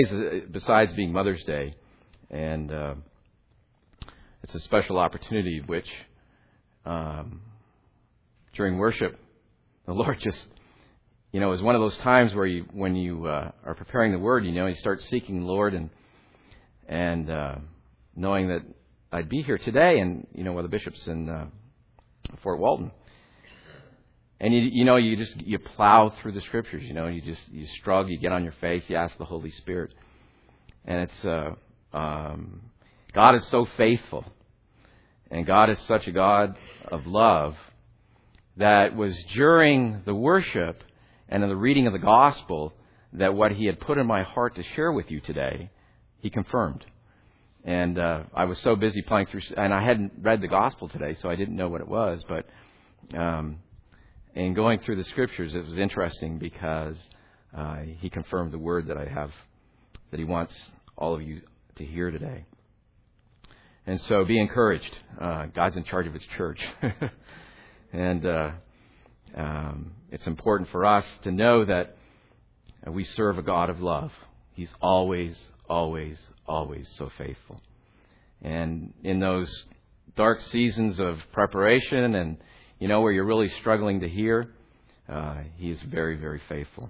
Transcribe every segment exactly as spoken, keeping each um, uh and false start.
Besides being Mother's Day, and uh, it's a special opportunity which um, during worship, the Lord just, you know, is one of those times where you, when you uh, are preparing the Word, you know, you start seeking the Lord and and uh, knowing that I'd be here today, and you know, while the bishop's in uh, Fort Walton. And you, you know, you just you plow through the Scriptures. You know, you just you struggle. You get on your face. You ask the Holy Spirit, and it's uh, um, God is so faithful, and God is such a God of love that was during the worship and in the reading of the gospel that what He had put in my heart to share with you today, He confirmed. And uh, I was so busy playing through, and I hadn't read the gospel today, so I didn't know what it was, but. Um, In going through the Scriptures, it was interesting because uh, He confirmed the word that I have, that He wants all of you to hear today. And so be encouraged. Uh, God's in charge of His church. and uh, um, it's important for us to know that we serve a God of love. He's always, always, always so faithful. And in those dark seasons of preparation and you know, where you're really struggling to hear, uh, He is very, very faithful.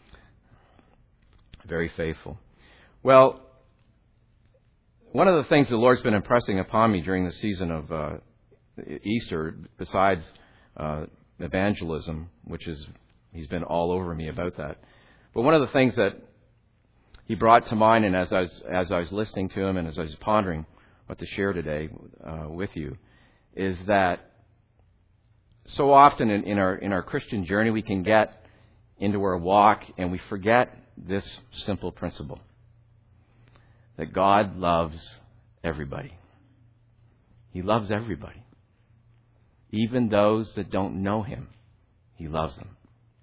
Very faithful. Well, one of the things the Lord's been impressing upon me during the season of uh, Easter, besides uh, evangelism, which is, He's been all over me about that. But one of the things that He brought to mind, and as I was, as I was listening to Him and as I was pondering what to share today uh, with you, is that so often in, in our in our Christian journey, we can get into our walk and we forget this simple principle. That God loves everybody. He loves everybody. Even those that don't know Him, He loves them.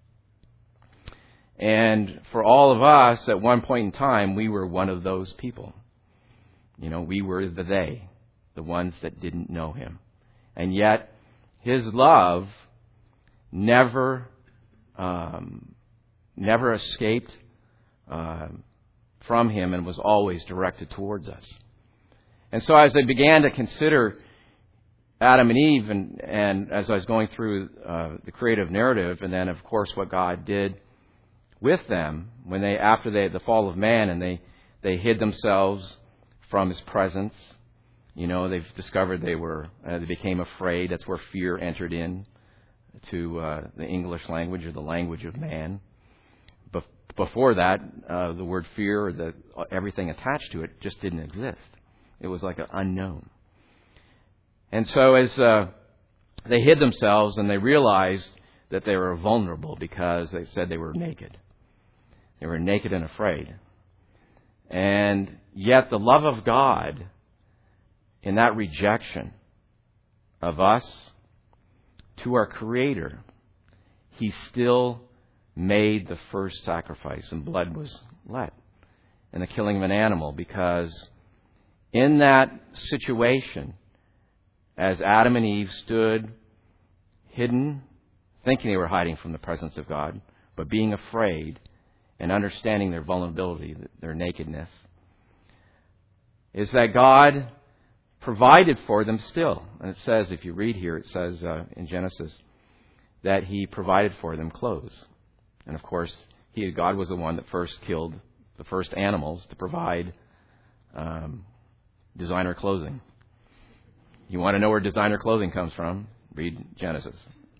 And for all of us, at one point in time, we were one of those people. You know, we were the they, the ones that didn't know Him. And yet, His love never, um, never escaped uh, from Him and was always directed towards us. And so, as I began to consider Adam and Eve, and, and as I was going through uh, the creative narrative, and then, of course, what God did with them when they, after they, the fall of man, and they they hid themselves from His presence. You know, they've discovered they were, uh, they became afraid. That's where fear entered in to uh, the English language, or the language of man. Bef- before that, uh, the word fear, or the, everything attached to it, just didn't exist. It was like an unknown. And so as uh, they hid themselves, and they realized that they were vulnerable because they said they were naked. They were naked and afraid. And yet the love of God, in that rejection of us to our Creator, He still made the first sacrifice, and blood was let in the killing of an animal, because in that situation, as Adam and Eve stood hidden, thinking they were hiding from the presence of God, but being afraid and understanding their vulnerability, their nakedness, is that God provided for them still. And it says, if you read here, it says uh, in Genesis that He provided for them clothes. And of course, He, God was the one that first killed the first animals to provide um, designer clothing. You want to know where designer clothing comes from? Read Genesis.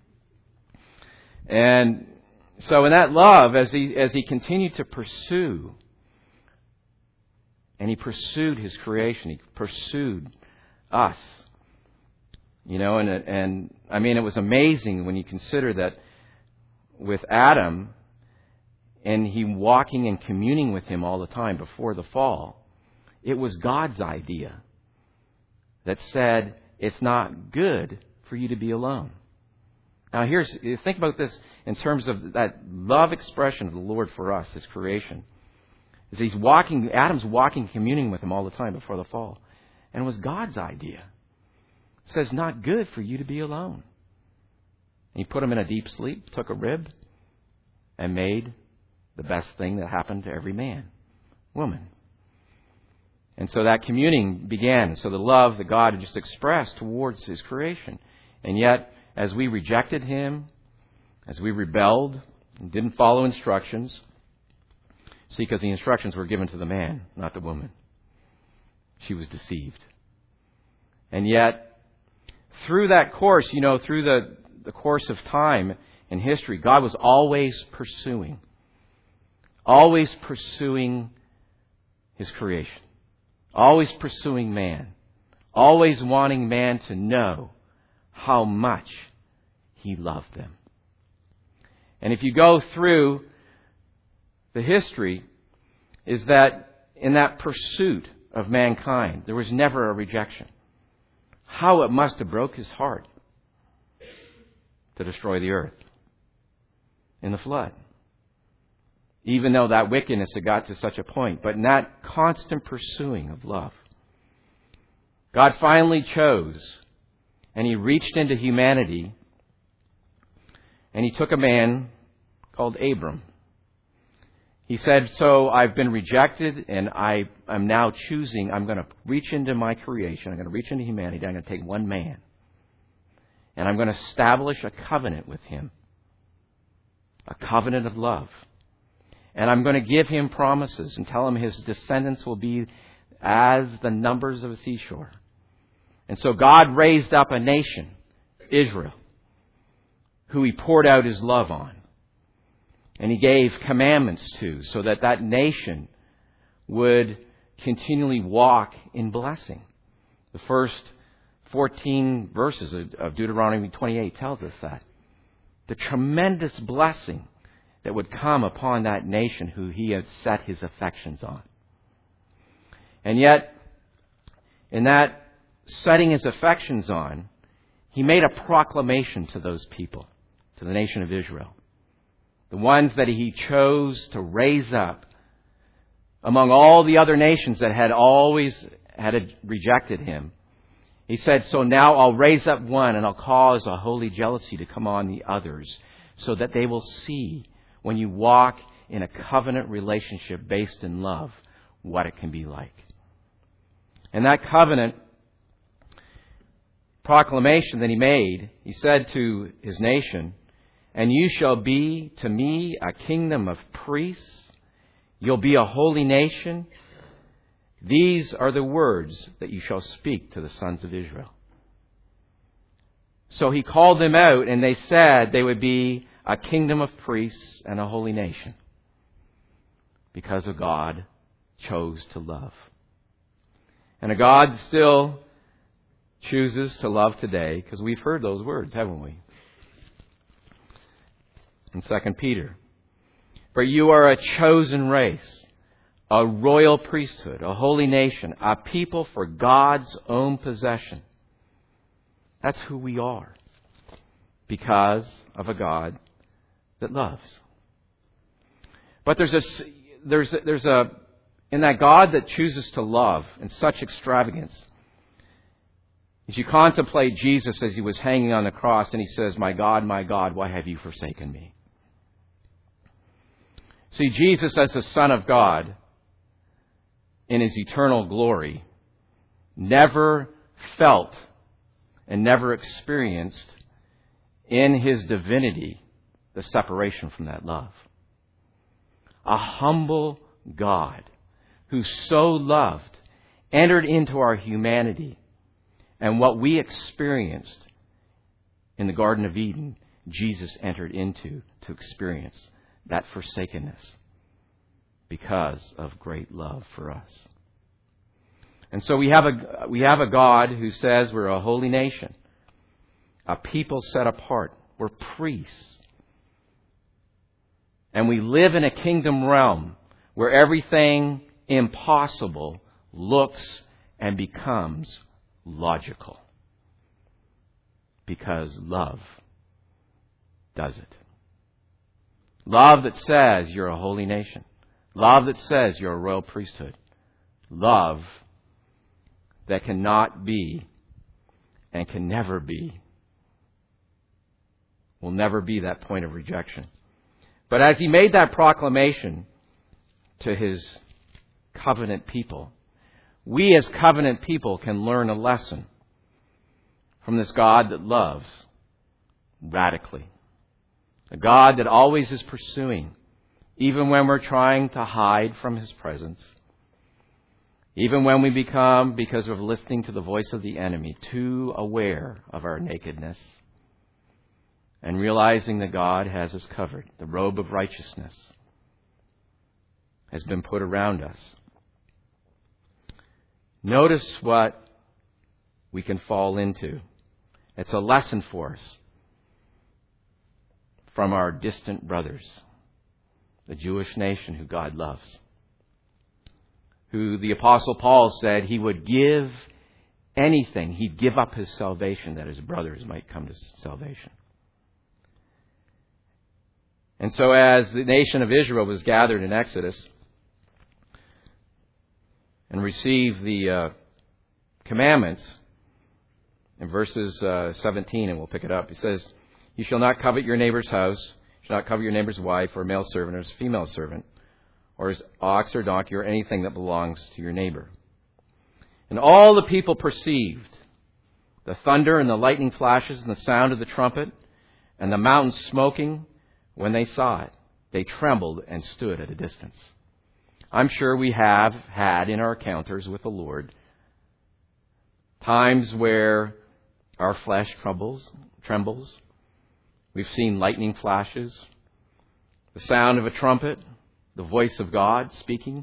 And so in that love, as he as he continued to pursue, and He pursued His creation, He pursued us. You know, and and I mean, it was amazing when you consider that with Adam, and he walking and communing with Him all the time before the fall, it was God's idea that said, it's not good for you to be alone. Now here's, think about this in terms of that love expression of the Lord for us, His creation. As he's walking, Adam's walking, communing with Him all the time before the fall. And it was God's idea. It says, not good for you to be alone. And He put him in a deep sleep, took a rib, and made the best thing that happened to every man. woman. And so that communing began. So the love that God had just expressed towards His creation. And yet, as we rejected Him, as we rebelled and didn't follow instructions, see, because the instructions were given to the man, not the woman. She was deceived. And yet, through that course, you know, through the, the course of time in history, God was always pursuing. Always pursuing His creation. Always pursuing man. Always wanting man to know how much He loved them. And if you go through the history, is that in that pursuit of mankind, there was never a rejection. How it must have broke His heart to destroy the earth in the flood. Even though that wickedness had got to such a point. But in that constant pursuing of love, God finally chose, and He reached into humanity, and He took a man called Abram. He said, so I've been rejected, and I am now choosing, I'm going to reach into my creation, I'm going to reach into humanity, I'm going to take one man, and I'm going to establish a covenant with him, a covenant of love. And I'm going to give him promises and tell him his descendants will be as the numbers of a seashore. And so God raised up a nation, Israel, who He poured out His love on. And He gave commandments to, so that that nation would continually walk in blessing. The first fourteen verses of Deuteronomy twenty-eight tells us that. The tremendous blessing that would come upon that nation who He had set His affections on. And yet, in that setting His affections on, He made a proclamation to those people, to the nation of Israel. The ones that He chose to raise up among all the other nations that had always had rejected Him. He said, so now I'll raise up one and I'll cause a holy jealousy to come on the others, so that they will see, when you walk in a covenant relationship based in love, what it can be like. And that covenant proclamation that He made, He said to His nation, and you shall be to me a kingdom of priests. You'll be a holy nation. These are the words that you shall speak to the sons of Israel. So He called them out, and they said they would be a kingdom of priests and a holy nation, because of God chose to love. And a God still chooses to love today, because we've heard those words, haven't we? In Second Peter. For you are a chosen race, a royal priesthood, a holy nation, a people for God's own possession. That's who we are, because of a God that loves. But there's a, there's a, there's a, in that God that chooses to love in such extravagance, as you contemplate Jesus as He was hanging on the cross, and He says, my God, my God, why have you forsaken me? See, Jesus as the Son of God, in His eternal glory, never felt and never experienced in His divinity the separation from that love. A humble God who so loved entered into our humanity, and what we experienced in the Garden of Eden, Jesus entered into to experience that forsakenness because of great love for us. And so we have a we have a God who says we're a holy nation, a people set apart. We're priests. And we live in a kingdom realm where everything impossible looks and becomes logical, because love does it. Love that says you're a holy nation. Love that says you're a royal priesthood. Love that cannot be and can never be, will never be that point of rejection. But as He made that proclamation to His covenant people, we as covenant people can learn a lesson from this God that loves radically. A God that always is pursuing, even when we're trying to hide from His presence. Even when we become, because of listening to the voice of the enemy, too aware of our nakedness. And realizing that God has us covered. The robe of righteousness has been put around us. Notice what we can fall into. It's a lesson for us from our distant brothers, the Jewish nation who God loves, who the Apostle Paul said he would give anything. He'd give up his salvation that his brothers might come to salvation. And so as the nation of Israel was gathered in Exodus and received the uh, commandments, in verses uh, seventeen, and we'll pick it up, he says, "You shall not covet your neighbor's house, you shall not covet your neighbor's wife, or male servant, or his female servant, or his ox or donkey, or anything that belongs to your neighbor." And all the people perceived the thunder and the lightning flashes and the sound of the trumpet and the mountain smoking. When they saw it, they trembled and stood at a distance. I'm sure we have had in our encounters with the Lord times where our flesh trembles, trembles. We've seen lightning flashes, the sound of a trumpet, the voice of God speaking.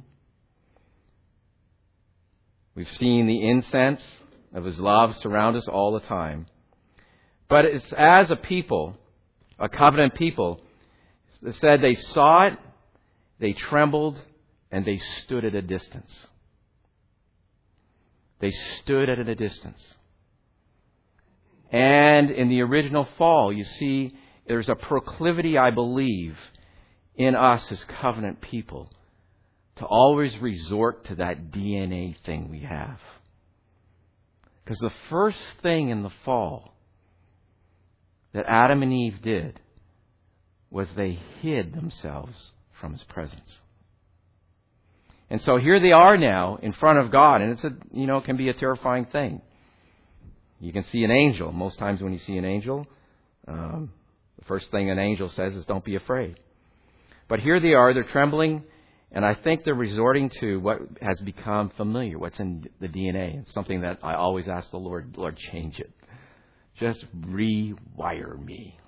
We've seen the incense of His love surround us all the time. But it's as a people, a covenant people, it said they saw it, they trembled, and they stood at a distance. They stood at a distance. And in the original fall, you see, there's a proclivity, I believe, in us as covenant people to always resort to that D N A thing we have. Because the first thing in the fall that Adam and Eve did was they hid themselves from His presence. And so here they are now in front of God, and it's a, you know, it can be a terrifying thing. You can see an angel. Most times when you see an angel, um, the first thing an angel says is, "Don't be afraid." But here they are, they're trembling, and I think they're resorting to what has become familiar, what's in the D N A. It's something that I always ask the Lord, "Lord, change it. Just rewire me."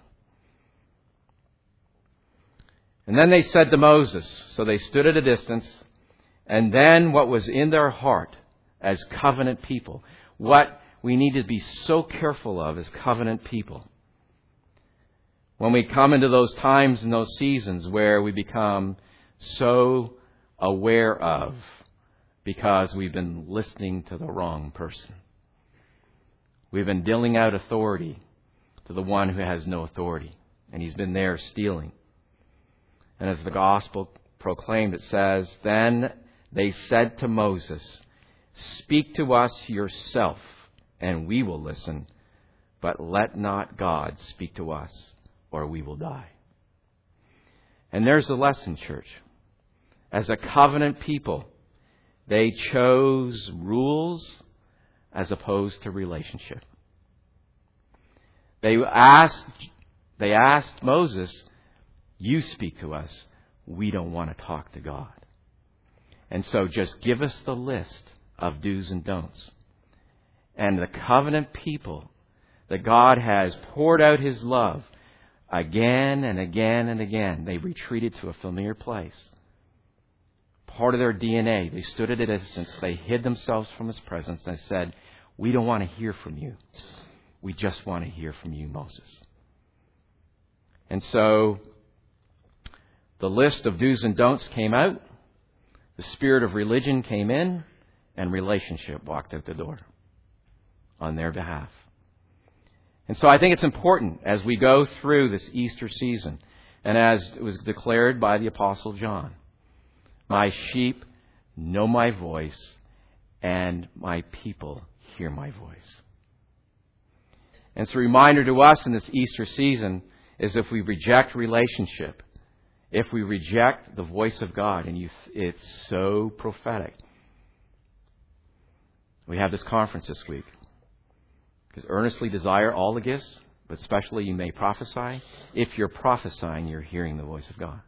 And then they said to Moses, so they stood at a distance, and then what was in their heart as covenant people, what we need to be so careful of as covenant people. When we come into those times and those seasons where we become so aware of because we've been listening to the wrong person. We've been dealing out authority to the one who has no authority, and he's been there stealing. And as the gospel proclaimed, it says, "Then they said to Moses, 'Speak to us yourself, and we will listen, but let not God speak to us, or we will die.'" And there's the lesson, church. As a covenant people, they chose rules as opposed to relationship. They asked, they asked Moses, "You speak to us. We don't want to talk to God. And so just give us the list of do's and don'ts." And the covenant people that God has poured out His love again and again and again, they retreated to a familiar place. Part of their D N A, they stood at a distance, they hid themselves from His presence and said, "We don't want to hear from you. We just want to hear from you, Moses." And so the list of do's and don'ts came out, the spirit of religion came in, and relationship walked out the door on their behalf. And so I think it's important as we go through this Easter season, and as it was declared by the Apostle John, "My sheep know my voice, and my people hear my voice." And it's a reminder to us in this Easter season is if we reject relationship, if we reject the voice of God, and you, it's so prophetic. We have this conference this week. Because earnestly desire all the gifts, but especially you may prophesy. If you're prophesying, you're hearing the voice of God.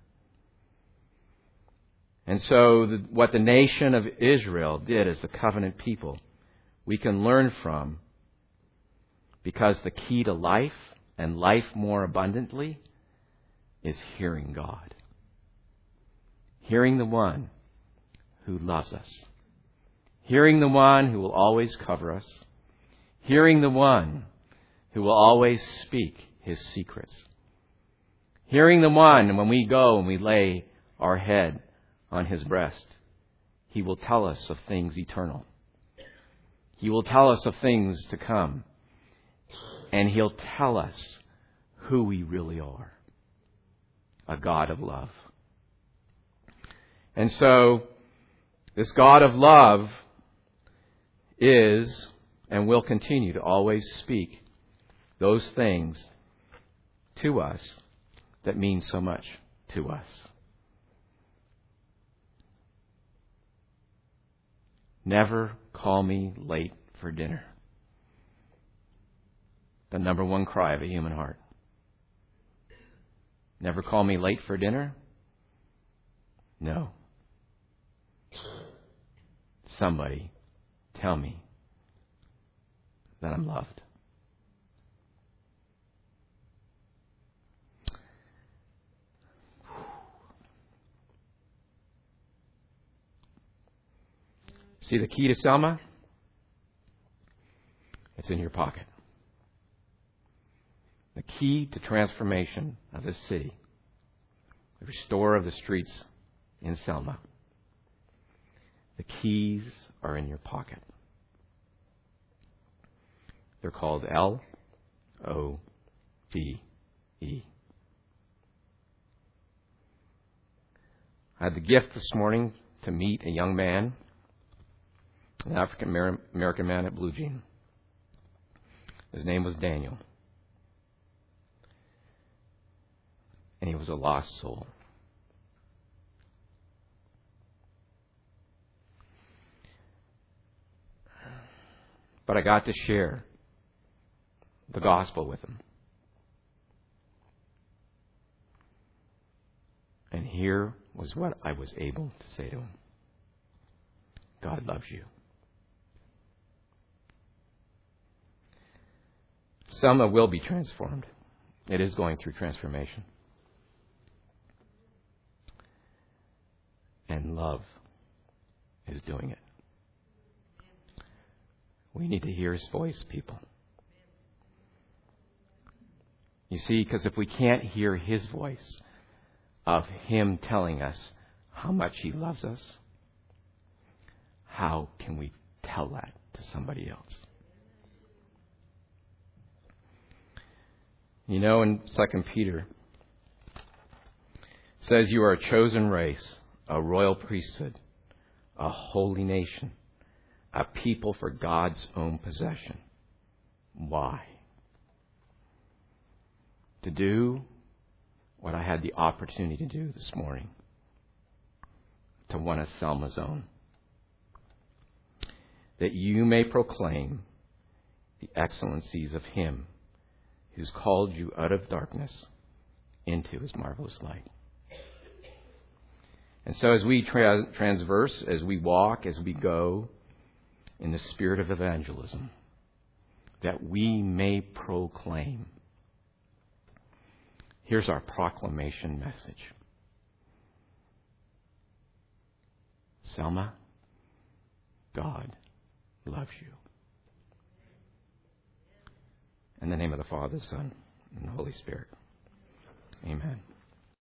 And so the, what the nation of Israel did as the covenant people, we can learn from, because the key to life and life more abundantly is hearing God. Hearing the one who loves us. Hearing the one who will always cover us. Hearing the one who will always speak his secrets. Hearing the one when we go and we lay our head on his breast, he will tell us of things eternal. He will tell us of things to come. And he'll tell us who we really are. A God of love. And so, this God of love is and will continue to always speak those things to us that mean so much to us. Never call me late for dinner. The number one cry of a human heart. Never call me late for dinner? No. Somebody tell me that I'm loved. See the key to Selma? It's in your pocket. The key to transformation of this city, the restore of the streets in Selma. The keys are in your pocket. They're called L O V E. I had the gift this morning to meet a young man, an African American man at Blue Jean. His name was Daniel. And he was a lost soul. But I got to share the gospel with him. And here was what I was able to say to him. God loves you. Selma will be transformed. It is going through transformation. And love is doing it. We need to hear his voice, people. You see, because if we can't hear his voice of him telling us how much he loves us, how can we tell that to somebody else? You know, in Second Peter, it says you are a chosen race, a royal priesthood, a holy nation, a people for God's own possession. Why? To do what I had the opportunity to do this morning. To one of Selma's own. That you may proclaim the excellencies of him who's called you out of darkness into his marvelous light. And so as we tra- transverse, as we walk, as we go in the spirit of evangelism, that we may proclaim. Here's our proclamation message. Selma, God loves you. In the name of the Father, the Son, and the Holy Spirit. Amen.